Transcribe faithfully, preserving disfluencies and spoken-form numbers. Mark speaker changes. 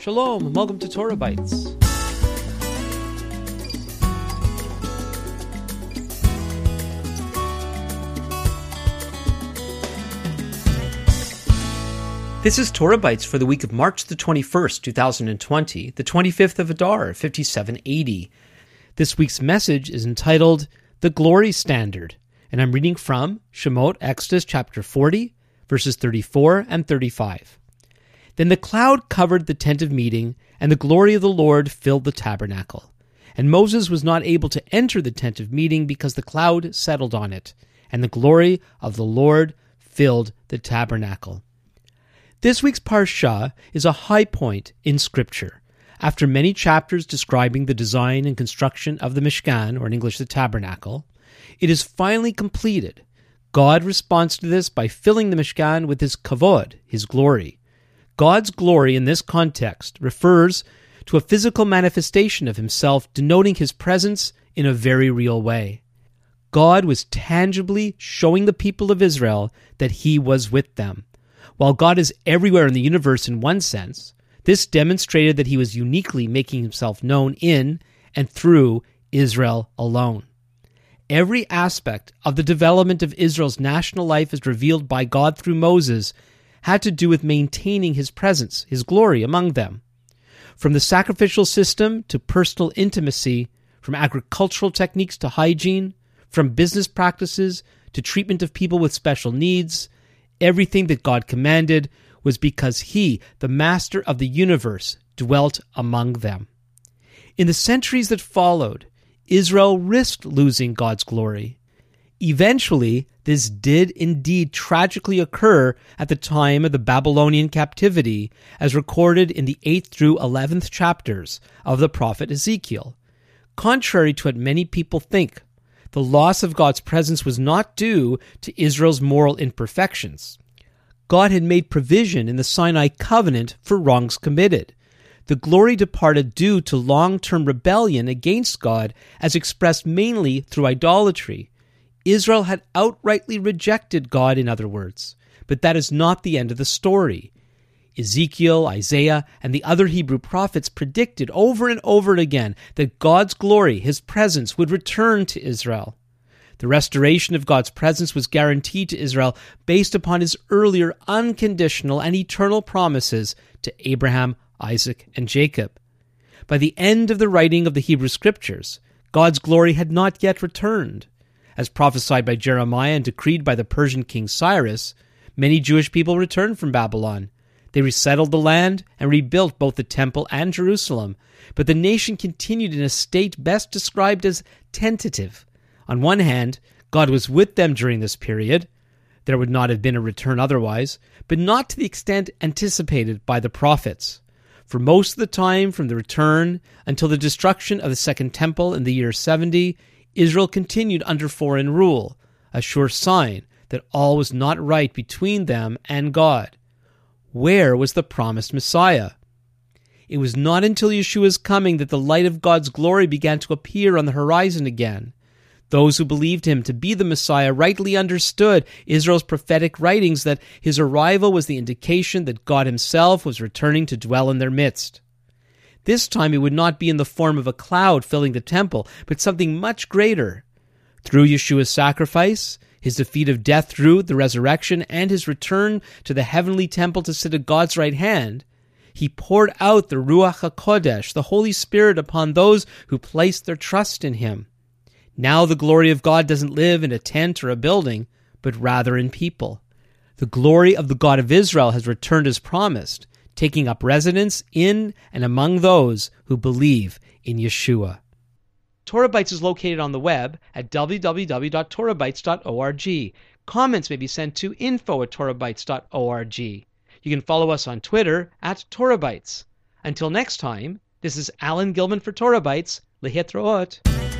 Speaker 1: Shalom, and welcome to Torah Bites. This is Torah Bites for the week of March the twenty-first, two thousand twenty, the twenty-fifth of Adar, fifty-seven eighty. This week's message is entitled, The Glory Standard, and I'm reading from Shemot, Exodus chapter forty, verses thirty-four and thirty-five. Then the cloud covered the tent of meeting, and the glory of the Lord filled the tabernacle. And Moses was not able to enter the tent of meeting because the cloud settled on it, and the glory of the Lord filled the tabernacle. This week's Parsha is a high point in Scripture. After many chapters describing the design and construction of the Mishkan, or in English the tabernacle, it is finally completed. God responds to this by filling the Mishkan with his kavod, his glory. God's glory in this context refers to a physical manifestation of himself, denoting his presence in a very real way. God was tangibly showing the people of Israel that he was with them. While God is everywhere in the universe in one sense, this demonstrated that he was uniquely making himself known in and through Israel alone. Every aspect of the development of Israel's national life as revealed by God through Moses had to do with maintaining his presence, his glory among them. From the sacrificial system to personal intimacy, from agricultural techniques to hygiene, from business practices to treatment of people with special needs, everything that God commanded was because he, the master of the universe, dwelt among them. In the centuries that followed, Israel risked losing God's glory. Eventually, this did indeed tragically occur at the time of the Babylonian captivity, as recorded in the eighth through eleventh chapters of the prophet Ezekiel. Contrary to what many people think, the loss of God's presence was not due to Israel's moral imperfections. God had made provision in the Sinai covenant for wrongs committed. The glory departed due to long-term rebellion against God, as expressed mainly through idolatry. Israel had outrightly rejected God, in other words, but that is not the end of the story. Ezekiel, Isaiah, and the other Hebrew prophets predicted over and over again that God's glory, his presence, would return to Israel. The restoration of God's presence was guaranteed to Israel based upon his earlier unconditional and eternal promises to Abraham, Isaac, and Jacob. By the end of the writing of the Hebrew Scriptures, God's glory had not yet returned. As prophesied by Jeremiah and decreed by the Persian king Cyrus, many Jewish people returned from Babylon. They resettled the land and rebuilt both the temple and Jerusalem, but the nation continued in a state best described as tentative. On one hand, God was with them during this period. There would not have been a return otherwise, but not to the extent anticipated by the prophets. For most of the time from the return until the destruction of the Second Temple in the year seventy, Israel continued under foreign rule, a sure sign that all was not right between them and God. Where was the promised Messiah? It was not until Yeshua's coming that the light of God's glory began to appear on the horizon again. Those who believed him to be the Messiah rightly understood Israel's prophetic writings that his arrival was the indication that God himself was returning to dwell in their midst. This time it would not be in the form of a cloud filling the temple, but something much greater. Through Yeshua's sacrifice, his defeat of death through the resurrection, and his return to the heavenly temple to sit at God's right hand, he poured out the Ruach HaKodesh, the Holy Spirit, upon those who placed their trust in him. Now the glory of God doesn't live in a tent or a building, but rather in people. The glory of the God of Israel has returned as promised, taking up residence in and among those who believe in Yeshua. Torah Bites is located on the web at w w w dot torah bites dot org. Comments may be sent to info at torah bites dot org. You can follow us on Twitter at Torah Bites. Until next time, this is Alan Gilman for Torah Bites. Lehitraot.